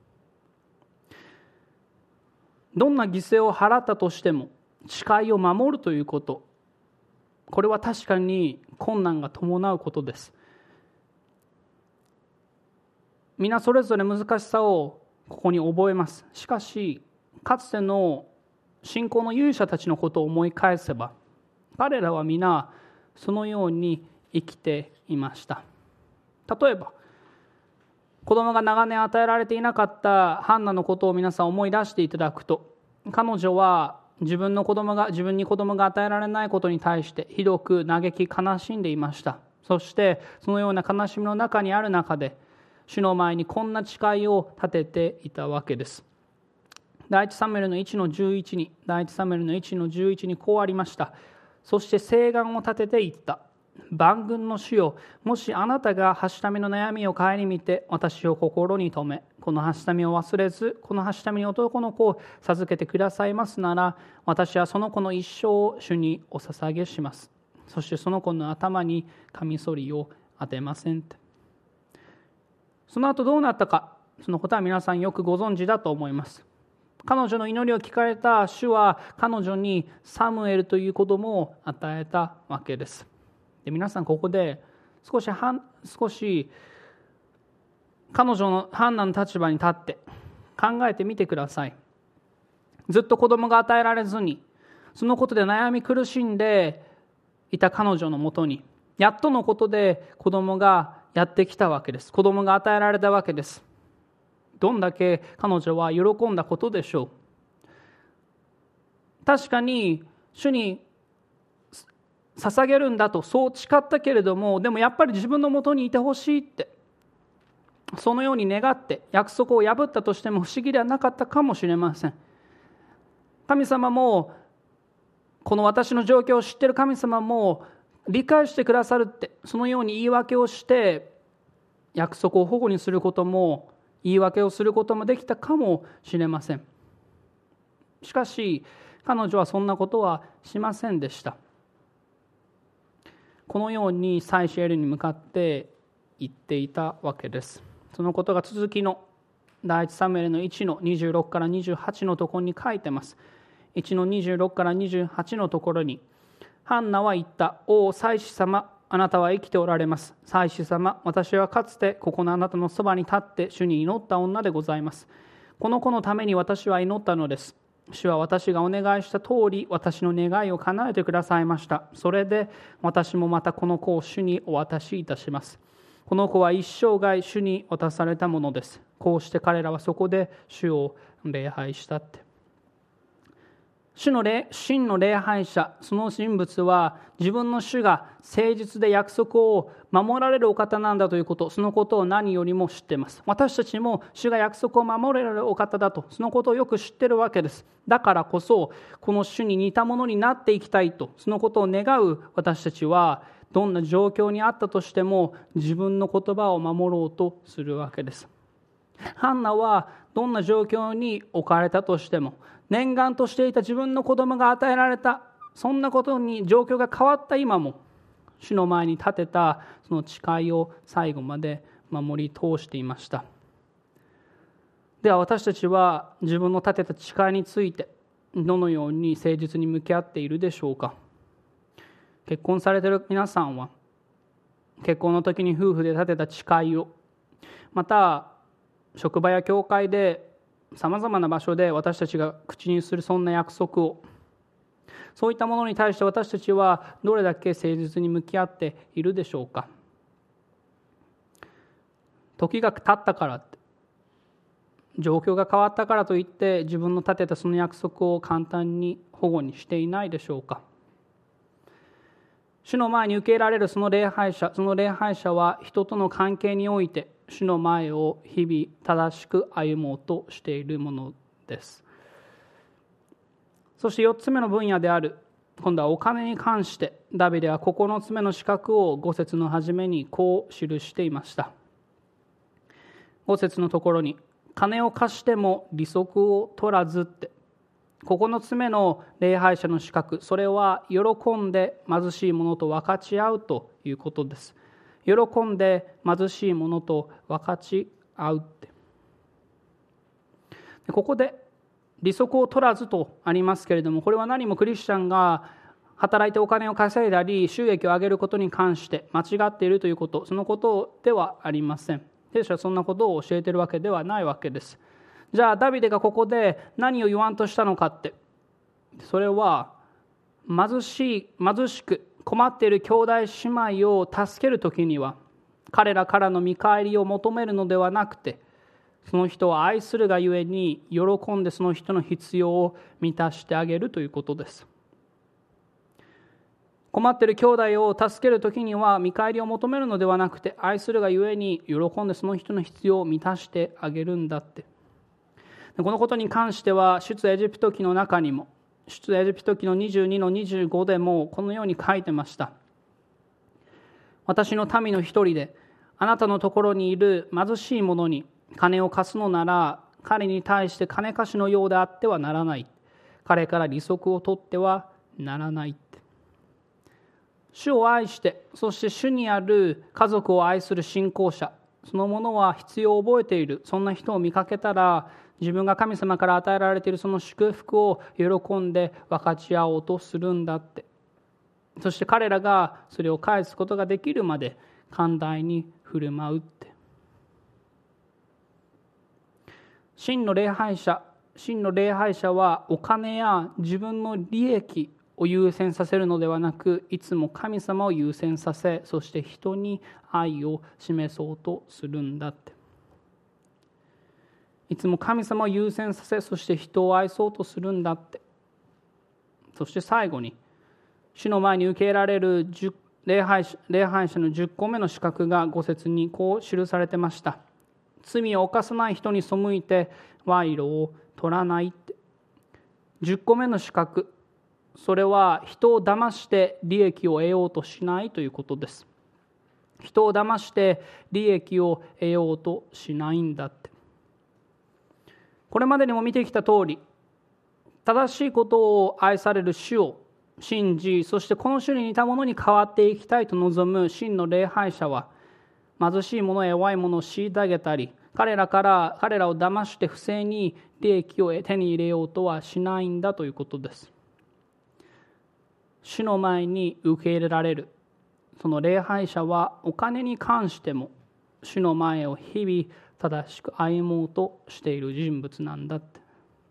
どんな犠牲を払ったとしても誓いを守るということ、これは確かに困難が伴うことです。皆それぞれ難しさをここに覚えます。しかしかつての信仰の勇者たちのことを思い返せば、彼らは皆そのように生きていました。例えば子供が長年与えられていなかったハンナのことを皆さん思い出していただくと、彼女は自分の子供が自分に子供が与えられないことに対してひどく嘆き悲しんでいました。そしてそのような悲しみの中にある中で、主の前にこんな誓いを立てていたわけです。 第一サムエルのいちのじゅういちに、第一サムエルのいちのじゅういちにこうありました。そして誓願を立てて言った。万軍の主よ、もしあなたがはしたみの悩みを顧みて私を心に留め、このはしたみを忘れず、このはしたみに男の子を授けてくださいますなら、私はその子の一生を主にお捧げします。そしてその子の頭にカミソリを当てませんって。その後どうなったか、そのことは皆さんよくご存知だと思います。彼女の祈りを聞かれた主は彼女にサムエルという子供を与えたわけです。で、皆さんここで少し少し彼女のハンナの立場に立って考えてみてください。ずっと子供が与えられずに、そのことで悩み苦しんでいた彼女のもとに、やっとのことで子供がやってきたわけです。子供が与えられたわけです。どんだけ彼女は喜んだことでしょう。確かに主に捧げるんだとそう誓ったけれども、でもやっぱり自分のもとにいてほしいって、そのように願って約束を破ったとしても不思議ではなかったかもしれません。神様も、この私の状況を知っている神様も理解してくださるって、そのように言い訳をして約束を反故にすることも、言い訳をすることもできたかもしれません。しかし彼女はそんなことはしませんでした。このように祭司エルに向かって言っていたわけです。そのことが続きの第一サムエルのいちのにじゅうろくからにじゅうはちのところに書いてます。いちのにじゅうろくからにじゅうはちのところに、ハンナは言った。お祭司様、あなたは生きておられます。祭司様、私はかつてここのあなたのそばに立って主に祈った女でございます。この子のために私は祈ったのです。主は私がお願いした通り私の願いを叶えてくださいました。それで私もまたこの子を主にお渡しいたします。この子は一生涯主に渡されたものです。こうして彼らはそこで主を礼拝したって。主の礼真の礼拝者、その人物は自分の主が誠実で約束を守られるお方なんだということ、そのことを何よりも知っています。私たちも主が約束を守られるお方だと、そのことをよく知っているわけです。だからこそこの主に似たものになっていきたいと、そのことを願う私たちは、どんな状況にあったとしても自分の言葉を守ろうとするわけです。ハンナはどんな状況に置かれたとしても、念願としていた自分の子供が与えられた、そんなことに状況が変わった今も、主の前に立てたその誓いを最後まで守り通していました。では私たちは自分の立てた誓いについてどのように誠実に向き合っているでしょうか。結婚されている皆さんは、結婚の時に夫婦で立てた誓いを、また職場や教会でさまざまな場所で私たちが口にするそんな約束を、そういったものに対して私たちはどれだけ誠実に向き合っているでしょうか。時が経ったからって、状況が変わったからといって自分の立てたその約束を簡単に反故にしていないでしょうか。主の前に受け入れられるその礼拝者、その礼拝者は人との関係において主の前を日々正しく歩もうとしているものです。そしてよっつめの分野である、今度はお金に関して、ダビデはここのつめの資格をご節の初めにこう記していました。ご節のところに、金を貸しても利息を取らずって、ここのつめの礼拝者の資格、それは喜んで貧しい者と分かち合うということです。喜んで貧しい者と分かち合うって、ここで利息を取らずとありますけれども、これは何もクリスチャンが働いてお金を稼いだり収益を上げることに関して間違っているということ、そのことではありません。聖書はそんなことを教えているわけではないわけです。じゃあダビデがここで何を言わんとしたのかって、それは貧しい貧しく困っている兄弟姉妹を助けるときには彼らからの見返りを求めるのではなくて、その人を愛するがゆえに喜んでその人の必要を満たしてあげるということです。困っている兄弟を助けるときには見返りを求めるのではなくて、愛するがゆえに喜んでその人の必要を満たしてあげるんだって。 このことに関しては出エジプト記の中にも、出エジプト記のにじゅうにのにじゅうごでもこのように書いてました。私の民の一人であなたのところにいる貧しい者に金を貸すのなら、彼に対して金貸しのようであってはならない。彼から利息を取ってはならない。主を愛して、そして主にある家族を愛する信仰者、そのものは必要を覚えている。そんな人を見かけたら、自分が神様から与えられているその祝福を喜んで分かち合おうとするんだって。そして彼らがそれを返すことができるまで寛大に振る舞うって。真の礼拝者、真の礼拝者はお金や自分の利益を優先させるのではなく、いつも神様を優先させ、そして人に愛を示そうとするんだって。いつも神様を優先させ、そして人を愛そうとするんだって。そして最後に、主の前に受け入れられる礼拝者、礼拝者のじゅっこめの資格がご節にこう記されてました。罪を犯さない人に背いて賄賂を取らないって。じゅっこめの資格、それは人を騙して利益を得ようとしないということです。人を騙して利益を得ようとしないんだって。これまでにも見てきた通り、正しいことを愛される主を信じ、そしてこの主に似たものに変わっていきたいと望む真の礼拝者は、貧しい者や弱い者を虐げたり、彼らから彼らを騙して不正に利益を手に入れようとはしないんだということです。主の前に受け入れられるその礼拝者は、お金に関しても主の前を日々正しく歩もうとしている人物なんだって。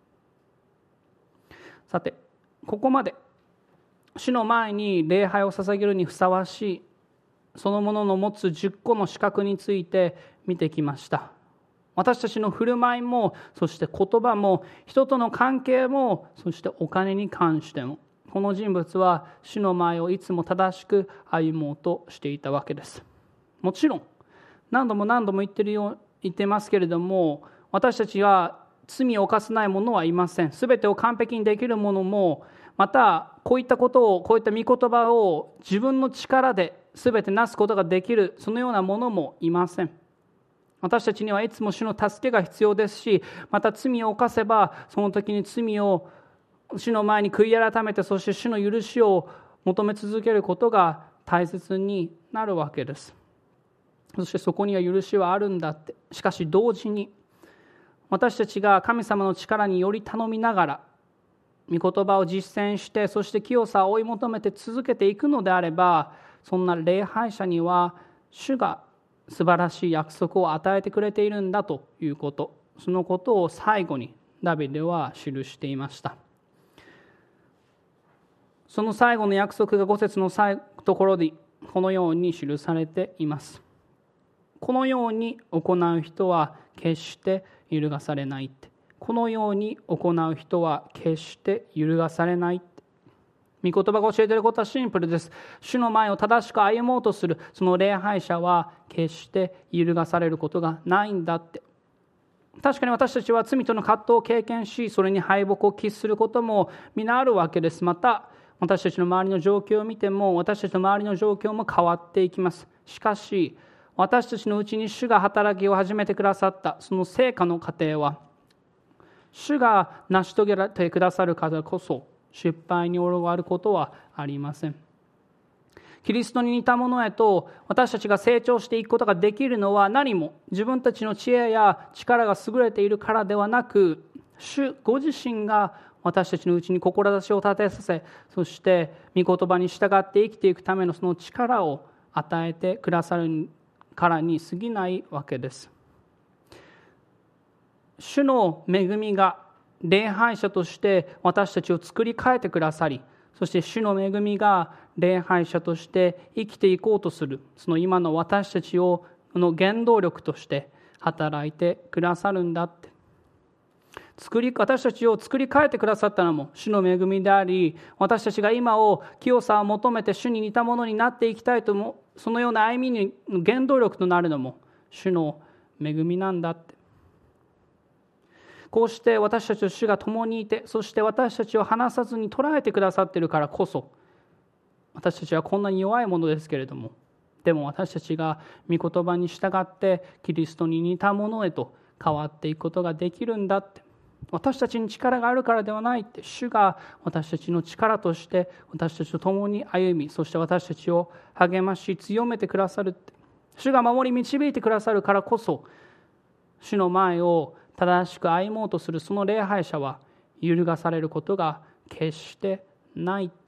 さて、ここまで主の前に礼拝を捧げるにふさわしいそのものの持つじゅっこの資格について見てきました。私たちの振る舞いも、そして言葉も、人との関係も、そしてお金に関しても、この人物は主の前をいつも正しく歩もうとしていたわけです。もちろん何度も何度も言ってるよ言ってますけれども、私たちは罪を犯さない者はいません。すべてを完璧にできる者も、またこういったことを、こういった御言葉を自分の力で全てなすことができる、そのようなものもいません。私たちにはいつも主の助けが必要ですし、また罪を犯せばその時に罪を主の前に悔い改めて、そして主の許しを求め続けることが大切になるわけです。そしてそこには許しはあるんだって。しかし同時に、私たちが神様の力により頼みながら御言葉を実践して、そして清さを追い求めて続けていくのであれば、そんな礼拝者には主が素晴らしい約束を与えてくれているんだということ、そのことを最後にダビデは記していました。その最後の約束がご節のところでこのように記されています。このように行う人は決して揺るがされないって。このように行う人は決して揺るがされないって。御言葉が教えていることはシンプルです。主の前を正しく歩もうとするその礼拝者は決して揺るがされることがないんだって。確かに私たちは罪との葛藤を経験し、それに敗北を喫することも皆あるわけです。また私たちの周りの状況を見ても、私たちの周りの状況も変わっていきます。しかし私たちのうちに主が働きを始めてくださったその成果の過程は、主が成し遂げてくださるからこそ失敗に終わることはありません。キリストに似たものへと私たちが成長していくことができるのは、何も自分たちの知恵や力が優れているからではなく、主ご自身が私たちのうちに志を立てさせ、そして御言葉に従って生きていくためのその力を与えてくださるからに過ぎないわけです。主の恵みが礼拝者として私たちを作り変えてくださり、そして主の恵みが礼拝者として生きていこうとする、その今の私たちをの原動力として働いてくださるんだって。作り私たちを作り変えてくださったのも主の恵みであり、私たちが今を清さを求めて主に似たものになっていきたいとも、そのような歩みの原動力となるのも主の恵みなんだって。 こうして私たちと主が共にいて、そして私たちを離さずに捉えてくださっているからこそ、私たちはこんなに弱いものですけれども、でも私たちが御言葉に従ってキリストに似たものへと変わっていくことができるんだって、私たちに力があるからではないって、主が私たちの力として私たちと共に歩み、そして私たちを励まし強めてくださるって、主が守り導いてくださるからこそ、主の前を正しく歩もうとするその礼拝者は揺るがされることが決してないって。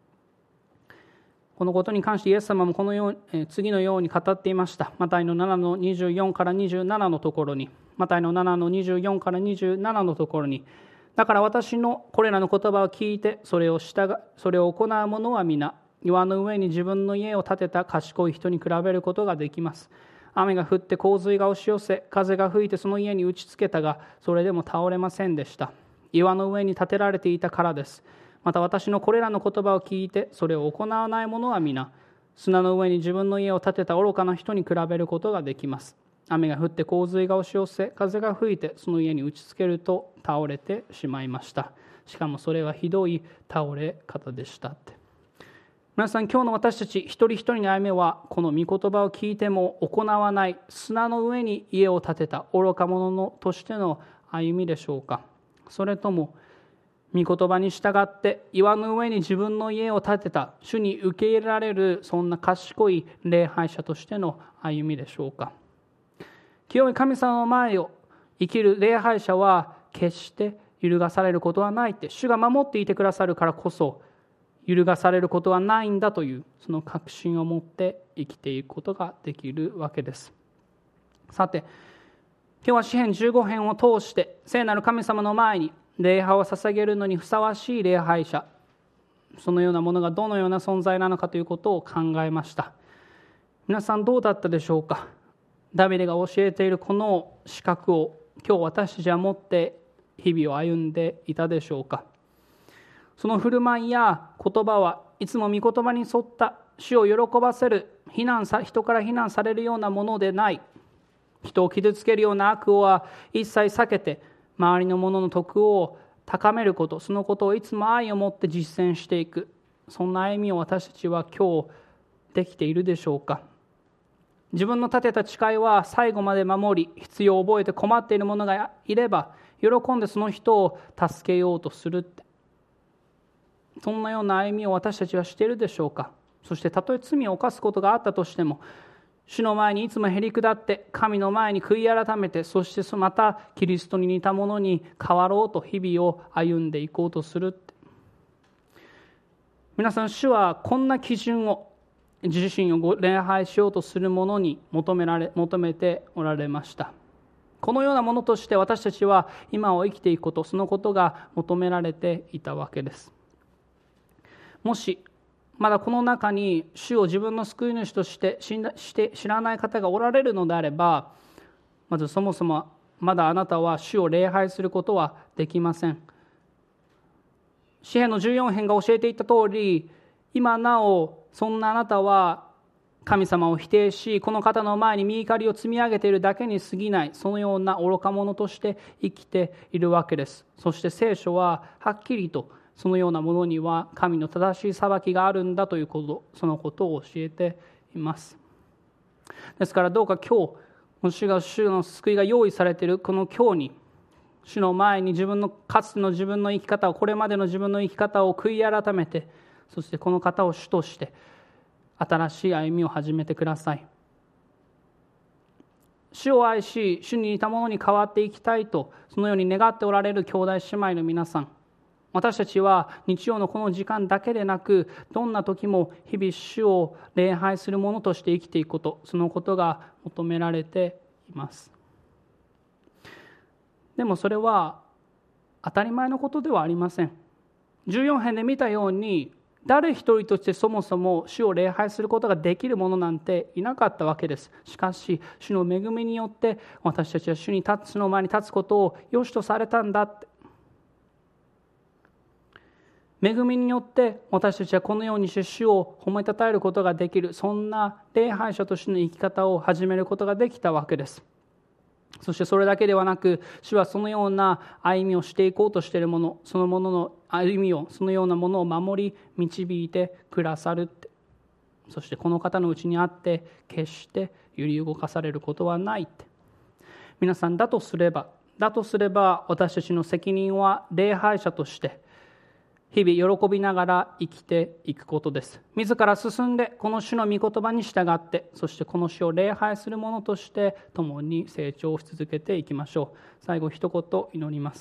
このことに関してイエス様もこのように次のように語っていました。マタイのななのにじゅうよんからにじゅうななのところに、マタイのななのにじゅうよんからにじゅうななのところに、だから私のこれらの言葉を聞いてそれを従それを行う者は皆、岩の上に自分の家を建てた賢い人に比べることができます。雨が降って洪水が押し寄せ、風が吹いてその家に打ちつけたが、それでも倒れませんでした。岩の上に建てられていたからです。また私のこれらの言葉を聞いてそれを行わない者は皆、砂の上に自分の家を建てた愚かな人に比べることができます。雨が降って洪水が押し寄せ、風が吹いてその家に打ちつけると倒れてしまいました。しかもそれはひどい倒れ方でしたって。皆さん、今日の私たち一人一人の歩みは、この御言葉を聞いても行わない砂の上に家を建てた愚か者のとしての歩みでしょうか。それとも御言葉に従って岩の上に自分の家を建てた主に受け入れられる、そんな賢い礼拝者としての歩みでしょうか。清い神様の前を生きる礼拝者は決して揺るがされることはないって、主が守っていてくださるからこそ揺るがされることはないんだという、その確信を持って生きていくことができるわけです。さて、今日は詩編じゅうご編を通して聖なる神様の前に礼拝を捧げるのにふさわしい礼拝者、そのようなものがどのような存在なのかということを考えました。皆さんどうだったでしょうか。ダビデが教えているこの資格を今日私たちは持って日々を歩んでいたでしょうか。その振る舞いや言葉はいつも御言葉に沿った主を喜ばせる、非難さ人から非難されるようなものでない、人を傷つけるような悪は一切避けて周りの者の徳を高めること、そのことをいつも愛を持って実践していく、そんな歩みを私たちは今日できているでしょうか。自分の立てた誓いは最後まで守り、必要を覚えて困っている者がいれば喜んでその人を助けようとするって、そんなような歩みを私たちはしているでしょうか。そしてたとえ罪を犯すことがあったとしても、主の前にいつもへり下って神の前に悔い改めて、そしてまたキリストに似たものに変わろうと日々を歩んでいこうとするって。皆さん、主はこんな基準を自身をご礼拝しようとする者に求められ求めておられました。このようなものとして私たちは今を生きていくこと、そのことが求められていたわけです。もしまだこの中に主を自分の救い主として知らない方がおられるのであれば、まずそもそもまだあなたは主を礼拝することはできません。詩編のじゅうよん編が教えていた通り、今なおそんなあなたは神様を否定し、この方の前に御怒りを積み上げているだけに過ぎない、そのような愚か者として生きているわけです。そして聖書ははっきりとそのようなものには神の正しい裁きがあるんだということ、そのことを教えています。ですからどうか今日、主が主の救いが用意されているこの今日に、主の前に自分のかつての自分の生き方を、これまでの自分の生き方を悔い改めて、そしてこの方を主として新しい歩みを始めてください。主を愛し、主に似たものに変わっていきたいと、そのように願っておられる兄弟姉妹の皆さん、私たちは日曜のこの時間だけでなく、どんな時も日々主を礼拝するものとして生きていくこと、そのことが求められています。でもそれは当たり前のことではありません。じゅうよん編で見たように、誰一人としてそもそも主を礼拝することができる者なんていなかったわけです。しかし主の恵みによって私たちは主に立つ、主の前に立つことを良しとされたんだって。恵みによって私たちはこのようにして主を褒めたたえることができる、そんな礼拝者としての生き方を始めることができたわけです。 そしてそれだけではなく、主はそのような歩みをしていこうとしているもの、そのものの歩みを、そのようなものを守り導いてくださるって。そしてこの方のうちにあって決して揺り動かされることはないって。皆さん、だとすればだとすれば私たちの責任は礼拝者として日々喜びながら生きていくことです。自ら進んでこの主の御言葉に従って、そしてこの主を礼拝する者として共に成長し続けていきましょう。最後一言祈ります。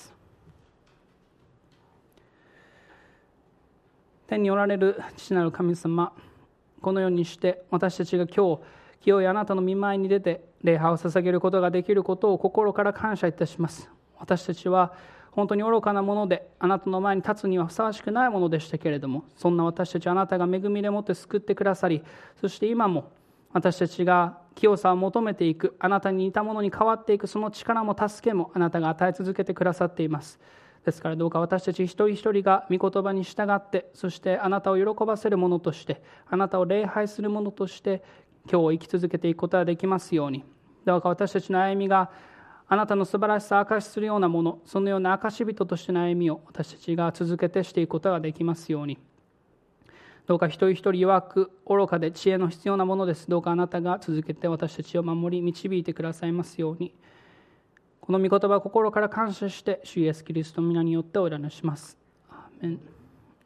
天におられる父なる神様、このようにして私たちが今日清いあなたの御前に出て礼拝を捧げることができることを心から感謝いたします。私たちは本当に愚かなもので、あなたの前に立つにはふさわしくないものでしたけれども、そんな私たちはあなたが恵みでもって救ってくださり、そして今も私たちが清さを求めていく、あなたに似たものに変わっていくその力も助けもあなたが与え続けてくださっています。ですからどうか私たち一人一人が御言葉に従って、そしてあなたを喜ばせるものとして、あなたを礼拝するものとして今日を生き続けていくことができますように。どうか私たちの歩みがあなたの素晴らしさを証しするようなもの、そのような証人としての歩みを私たちが続けてしていくことができますように。どうか一人一人弱く愚かで知恵の必要なものです。どうかあなたが続けて私たちを守り導いてくださいますように。この御言葉を心から感謝して、主イエスキリストの皆によってお祈りします。アーメン。